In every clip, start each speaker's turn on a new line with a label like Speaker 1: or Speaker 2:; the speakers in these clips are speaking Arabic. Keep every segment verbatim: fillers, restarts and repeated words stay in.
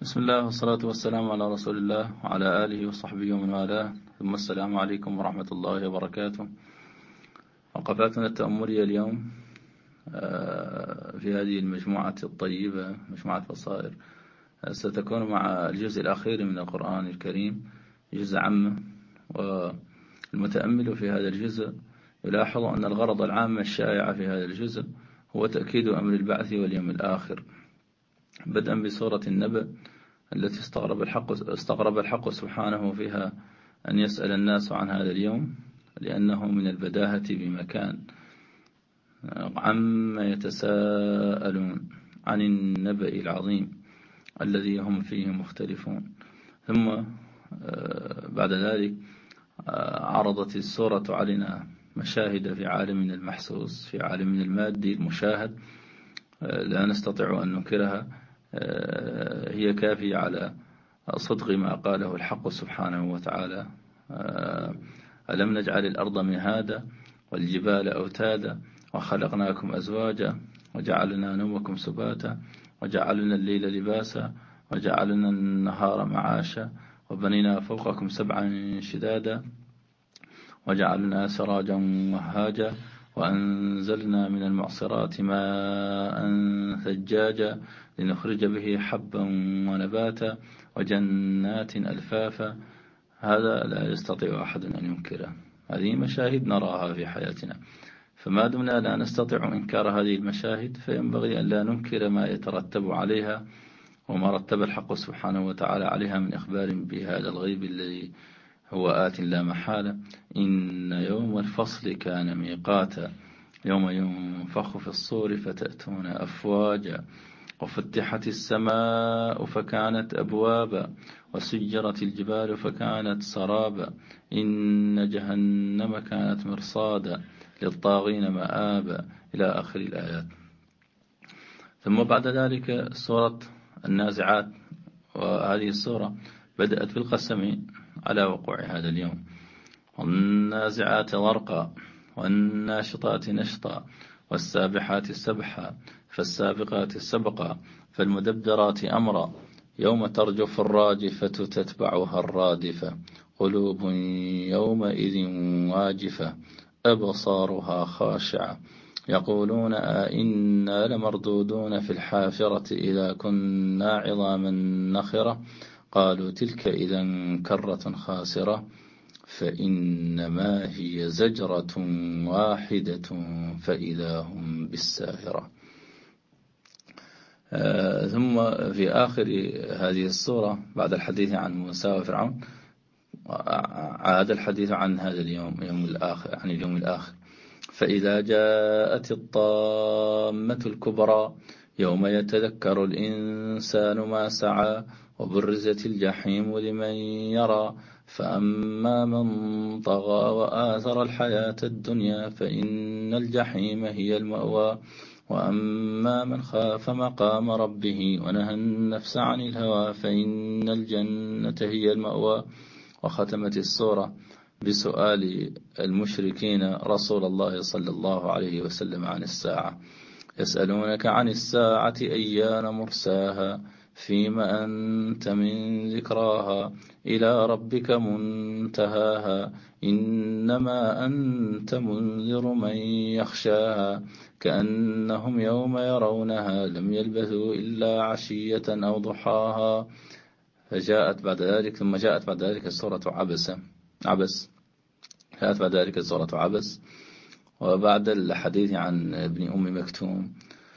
Speaker 1: بسم الله والصلاة والسلام على رسول الله وعلى آله وصحبه ومن والاه، ثم السلام عليكم ورحمة الله وبركاته. وقفاتنا التأملية اليوم في هذه المجموعة الطيبة، مجموعة بصائر، ستكون مع الجزء الأخير من القرآن الكريم، جزء عامة. والمتأمل في هذا الجزء يلاحظ أن الغرض العام الشائع في هذا الجزء هو تأكيد أمر البعث واليوم الآخر، بدءا بسورة النبأ التي استغرب الحق, استغرب الحق سبحانه فيها أن يسأل الناس عن هذا اليوم، لأنه من البداهة بمكان. عما يتساءلون عن النبأ العظيم الذي هم فيه مختلفون. ثم بعد ذلك عرضت السورة علينا مشاهد في عالمنا المحسوس، في عالمنا المادي المشاهد، لا نستطيع أن ننكرها، هي كافية على صدق ما قاله الحق سبحانه وتعالى: ألم نجعل الأرض مهادا والجبال أوتادا وخلقناكم أزواجا وجعلنا نومكم سباتا وجعلنا الليل لباسا وجعلنا النهار معاشا وبنينا فوقكم سبعا شدادا وجعلنا سراجا وهاجا وأنزلنا من المعصرات ماء ثجاجا لنخرج به حبا ونباتا وجنات ألفافا. هذا لا يستطيع أحد أن ينكره، هذه مشاهد نراها في حياتنا، فما دمنا لا نستطيع إنكار هذه المشاهد فينبغي أن لا ننكر ما يترتب عليها وما رتب الحق سبحانه وتعالى عليها من إخبار بهذا الغيب الذي هو آت لا محالة. إن يوم الفصل كان ميقاتا يوم ينفخ في الصور فتأتون أفواجا وفتحت السماء فكانت أبوابا وسجرت الجبال فكانت سرابا إن جهنم كانت مرصادا للطاغين مآبا إلى آخر الآيات. ثم بعد ذلك سورة النازعات، وهذه السورة بدأت بالقسم على وقوع هذا اليوم: والنازعات غرقا والناشطات نشطا والسابحات سبحا فالسابقات سبقا فالمدبرات أمرا يوم ترجف الراجفة تتبعها الرادفة قلوب يومئذ واجفة أبصارها خاشعة يقولون أئنا لمردودون في الحافرة إذا كنا عظاما نخرة قالوا تلك إذا كرة خاسرة فإنما هي زجرة واحدة فإذا هم بالساهرة. آه ثم في آخر هذه السورة بعد الحديث عن موسى وفرعون عاد الحديث عن هذا اليوم، يوم الآخر، عن اليوم الآخر: فإذا جاءت الطامة الكبرى يوم يتذكر الإنسان ما سعى وبرزت الجحيم لمن يرى فأما من طغى وآثر الحياة الدنيا فإن الجحيم هي المأوى وأما من خاف مقام ربه ونهى النفس عن الهوى فإن الجنة هي المأوى. وختمت السورة بسؤال المشركين رسول الله صلى الله عليه وسلم عن الساعة: يسألونك عن الساعة أيان مرساها فيما أنت من ذكراها إلى ربك منتهاها إنما أنت منذر من يخشاها كأنهم يوم يرونها لم يلبثوا إلا عشية أو ضحاها. فجاءت بعد ذلك ثم جاءت بعد ذلك السورة عبس عبس جاءت بعد ذلك السورة عبس. وبعد الحديث عن ابن أم مكتوم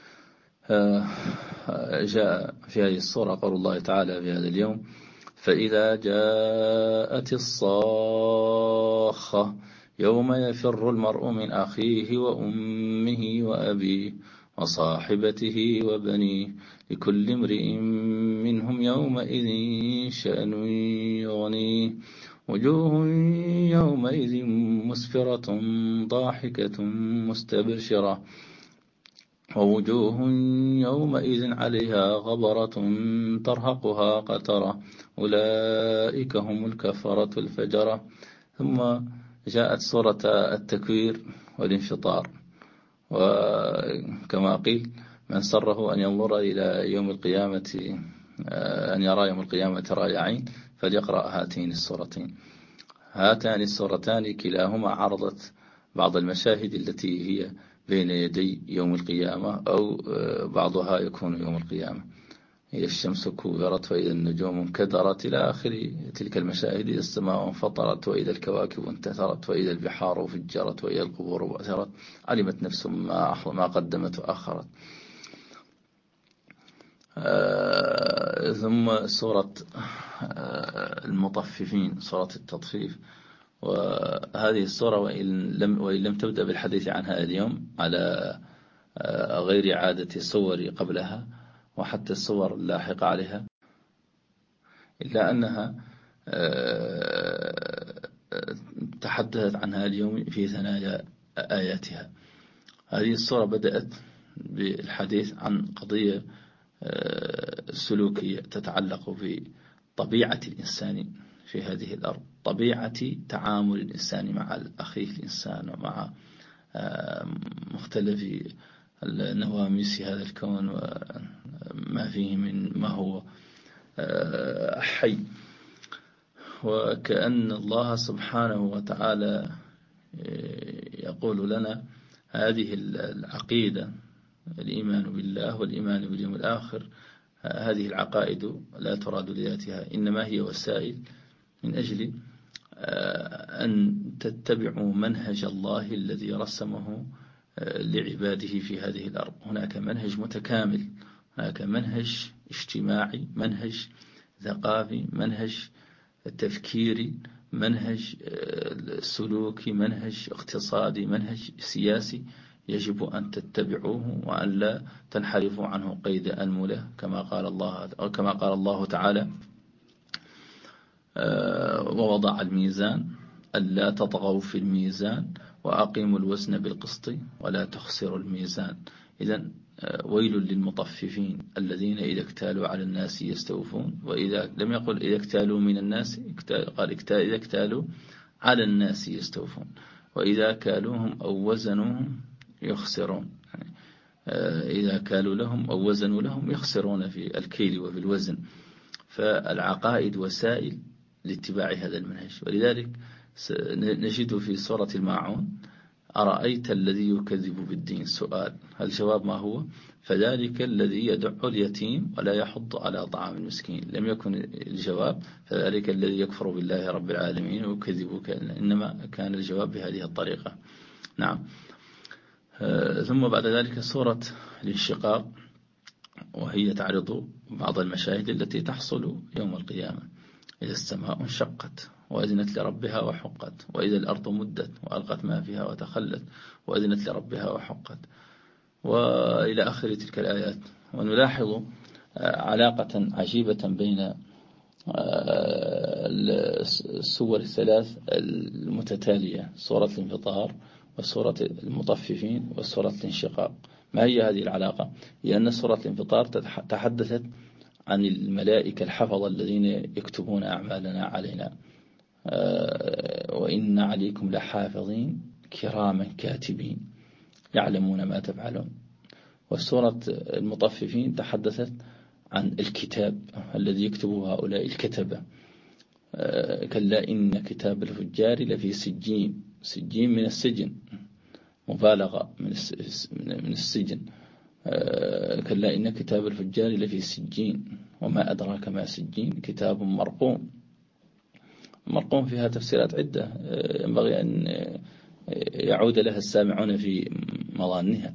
Speaker 1: جاء في هذه السورة قول الله تعالى في هذا اليوم: فإذا جاءت الصاخة يوم يفر المرء من أخيه وأمه وأبيه وصاحبته وبنيه لكل امرئ منهم يومئذ شأن يغنيه وجوه يومئذ مسفرة ضاحكة مستبشرة ووجوه يومئذ عليها غبرة ترهقها قترة أولئك هم الكفرة الفجرة. ثم جاءت سورة التكوير والانفطار، وكما قيل من سره أن ينظر إلى يوم القيامة أن يرى يوم القيامة رأي عين فليقرأ هاتين السورتين. هاتان السورتان كلاهما عرضت بعض المشاهد التي هي بين يدي يوم القيامة أو بعضها يكون يوم القيامة. هي الشمس كورت وإذا النجوم انكدرت إلى آخر تلك المشاهد. إذا السماء انفطرت وإذا الكواكب انتثرت وإذا البحار فجرت وإذا القبور بعثرت علمت نفس ما ما قدمت وأخرت. آه ثم سورة آه المطففين، سورة التطفيف. وهذه السورة وإن لم, وإن لم تبدأ بالحديث عنها اليوم على آه غير عادة السور قبلها وحتى السور اللاحقة عليها، إلا أنها تحدثت عنها اليوم في ثنايا آياتها. هذه السورة بدأت بالحديث عن قضية سلوكية تتعلق بطبيعة الإنسان في هذه الأرض، طبيعة تعامل الإنسان مع أخيه الإنسان ومع مختلف النواميس هذا الكون وما فيه من ما هو حي. وكأن الله سبحانه وتعالى يقول لنا هذه العقيدة، الإيمان بالله والإيمان باليوم الآخر، هذه العقائد لا تراد لذاتها، إنما هي وسائل من أجل أن تتبعوا منهج الله الذي رسمه لعباده في هذه الأرض. هناك منهج متكامل، هناك منهج اجتماعي، منهج ثقافي، منهج تفكيري، منهج سلوكي، منهج اقتصادي، منهج سياسي، يجب أن تتبعوه وأن لا تنحرفوا عنه قيد أنملة، كما قال الله أو كما قال الله تعالى: ووضع الميزان ألا تطغوا في الميزان وأقيموا الوزن بالقسط ولا تخسروا الميزان. إذن ويل للمطففين الذين إذا اكتالوا على الناس يستوفون. وإذا لم يقل إذا اكتالوا من الناس، قال إذا اكتالوا على الناس يستوفون، وإذا كالوهم أو وزنوهم يخسرون. يعني إذا كالوا لهم أو وزنوا لهم يخسرون في الكيل وفي الوزن. فالعقائد وسائل لاتباع هذا المنهج. ولذلك نجد في سورة الماعون: أرأيت الذي يكذب بالدين؟ سؤال، الجواب ما هو؟ فذلك الذي يدع اليتيم ولا يحض على طعام المسكين. لم يكن الجواب فذلك الذي يكفر بالله رب العالمين ويكذبك، إنما كان الجواب بهذه الطريقة. نعم. ثم بعد ذلك سورة الانشقاق، وهي تعرض بعض المشاهد التي تحصل يوم القيامة: إذا السماء انشقت وأذنت لربها وحقت، وإذا الأرض مدت وألقت ما فيها وتخلت وأذنت لربها وحقت، وإلى آخر تلك الآيات. ونلاحظ علاقة عجيبة بين السور الثلاث المتتالية: سورة الانفطار وسورة المطففين وسورة الانشقاق. ما هي هذه العلاقة؟ لأن سورة الانفطار تحدثت عن الملائكة الحفظة الذين يكتبون أعمالنا علينا: وإن عليكم لحافظين كراما كاتبين يعلمون ما تفعلون. والسورة المطففين تحدثت عن الكتاب الذي يكتبه هؤلاء الكتبة: كلا إن كتاب الفجار لفي سجين. سجين من السجن، مبالغة من السجن. كلا إن كتاب الفجار لفي سجين وما أدراك ما سجين كتاب مرقوم. مرقوم فيها تفسيرات عدة ينبغي أن يعود لها السامعون في مظانها.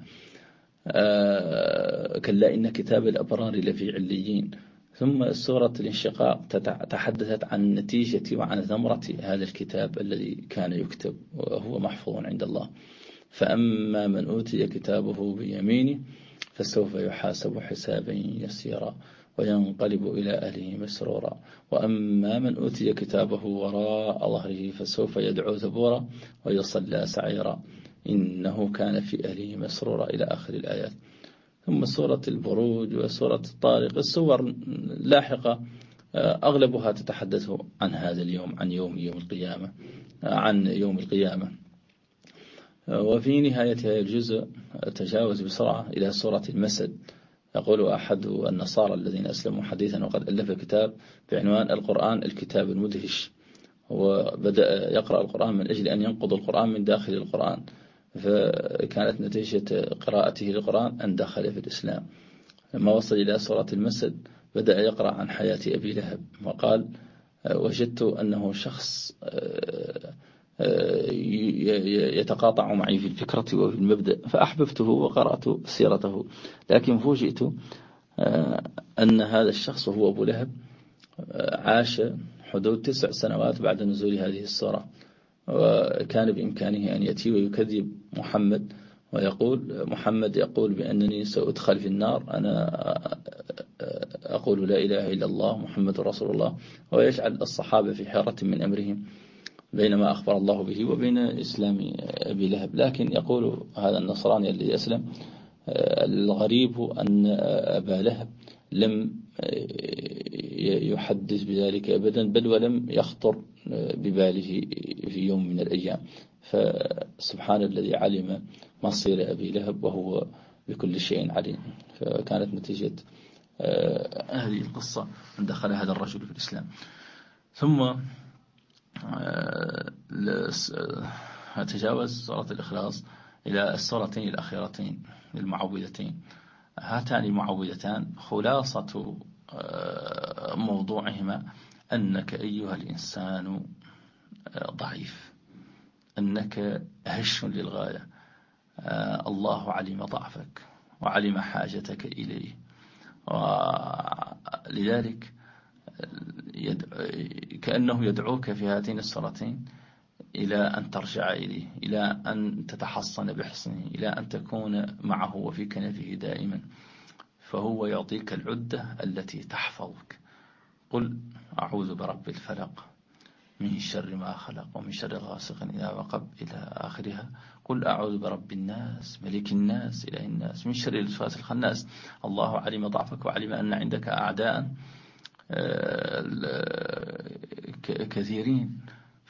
Speaker 1: كلا إن كتاب الأبرار لفي عليين. ثم سورة الانشقاق تحدثت عن نتيجة وعن ثمرة هذا الكتاب الذي كان يكتب وهو محفوظ عند الله: فأما من أوتي كتابه بيمينه فسوف يحاسب حسابا يسيرا وينقلب إلى أهله مسرورا، وأما من أوتي كتابه وراء ظهره فسوف يدعو ثبورا ويصلى سعيرا إنه كان في أهله مسرورا، إلى آخر الآيات. ثم سورة البروج وسورة الطارق، السور لاحقة أغلبها تتحدث عن هذا اليوم، عن يوم يوم القيامة، عن يوم القيامة. وفي نهاية هذا الجزء تجاوز بسرعة إلى سورة المسد، يقول أحد النصارى الذين أسلموا حديثا وقد ألف كتاب بعنوان القرآن الكتاب المدهش. هو بدأ يقرأ القرآن من أجل أن ينقض القرآن من داخل القرآن، فكانت نتيجة قراءته للقرآن أن دخل في الإسلام. لما وصل إلى سورة المسد بدأ يقرأ عن حياة أبي لهب، وقال وجدت أنه شخص يتقاطع معي في الفكرة وفي المبدأ، فأحببته وقرأت سيرته. لكن فوجئت أن هذا الشخص وهو أبو لهب عاش حدود تسع سنوات بعد نزول هذه السورة، وكان بإمكانه أن يأتي ويكذب محمد ويقول محمد يقول بأنني سأدخل في النار، أنا أقول لا إله إلا الله محمد رسول الله، ويجعل الصحابة في حيرة من أمرهم بينما أخبر الله به وبين إسلام أبي لهب. لكن يقول هذا النصراني الذي أسلم الغريب أن أبا لهب لم يحدث بذلك أبدا، بل ولم يخطر بباله في يوم من الأيام. فسبحان الذي علم مصير أبي لهب وهو بكل شيء عليم. فكانت نتيجة هذه القصة أن دخل هذا الرجل في الإسلام. ثم تجاوز سورة الإخلاص إلى السورتين الأخيرتين المعوذتين. هاتان المعوذتان خلاصة موضوعهما أنك أيها الإنسان ضعيف، أنك هش للغاية، الله علم ضعفك وعلم حاجتك إليه، ولذلك كأنه يدعوك في هاتين السورتين إلى أن ترجع إليه، إلى أن تتحصن بحصنه، إلى أن تكون معه وفي كنفه دائما، فهو يعطيك العدة التي تحفظك. قل أعوذ برب الفلق من شر ما خلق ومن شر غاسق إذا وقب إلى آخرها. قل أعوذ برب الناس ملك الناس إله الناس من شر الوسواس الخناس. الله علم ضعفك وعلم أن عندك أعداء كثيرين،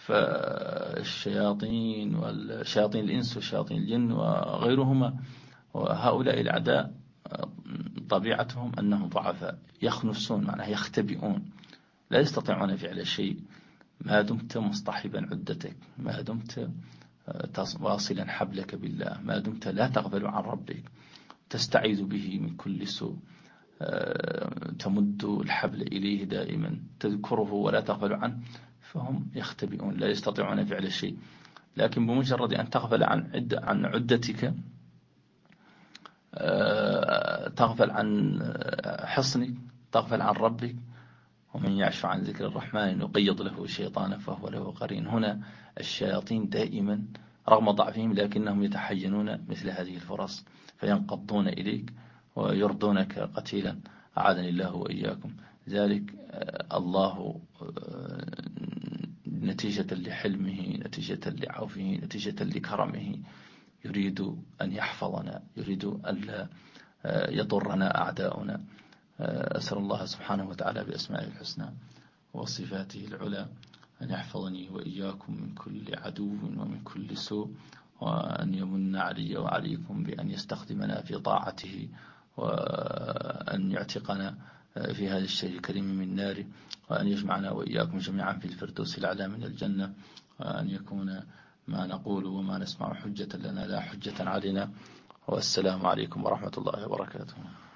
Speaker 1: فالشياطين والشياطين الإنس وشياطين الجن وغيرهما، وهؤلاء الأعداء طبيعتهم أنهم ضعفاء، يخنفسون معناه يختبئون، لا يستطيعون فعل شيء ما دمت مصطحبا عدتك، ما دمت واصلا حبلك بالله، ما دمت لا تغفل عن ربك، تستعيذ به من كل سوء، تمد الحبل إليه دائما، تذكره ولا تغفل عنه، فهم يختبئون لا يستطيعون فعل شيء. لكن بمجرد أن تغفل عن عدة عن عدتك، تغفل عن حصنك، تغفل عن ربك، ومن يعش عن ذكر الرحمن نقيض له شيطانا فهو له قرين. هنا الشياطين دائما رغم ضعفهم لكنهم يتحينون مثل هذه الفرص فينقضون إليك ويردونك قتيلا، أعاذني الله وإياكم. ذلك الله نتيجة لحلمه، نتيجة لعوفه، نتيجة لكرمه يريد أن يحفظنا، يريد أن لا يضرنا أعداؤنا. أسأل الله سبحانه وتعالى بأسمائه الحسنى وصفاته العلى أن يحفظني وإياكم من كل عدو ومن كل سوء، وأن يمن علي وعليكم بأن يستخدمنا في طاعته، وأن يعتقنا في هذا الشيء الكريم من ناره، وأن يجمعنا وإياكم جميعا في الفردوس الأعلى من الجنة، وأن يكون ما نقول وما نسمع حجة لنا لا حجة علينا. والسلام عليكم ورحمة الله وبركاته.